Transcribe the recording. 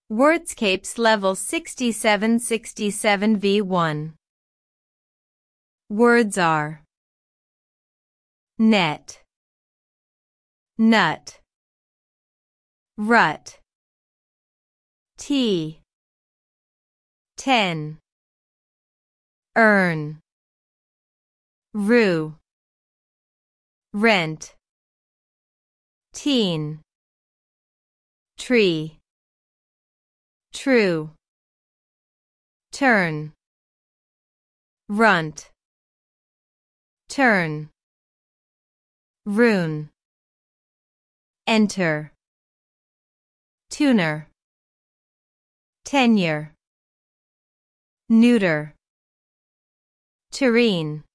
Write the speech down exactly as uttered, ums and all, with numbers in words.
Wordscapes Level sixty-seven sixty-seven V one. Words are net, nut, rut, tea, ten, earn, rue, rent, teen, tree, true, turn, runt, turn, rune, enter, tuner, tenure, neuter, tureen.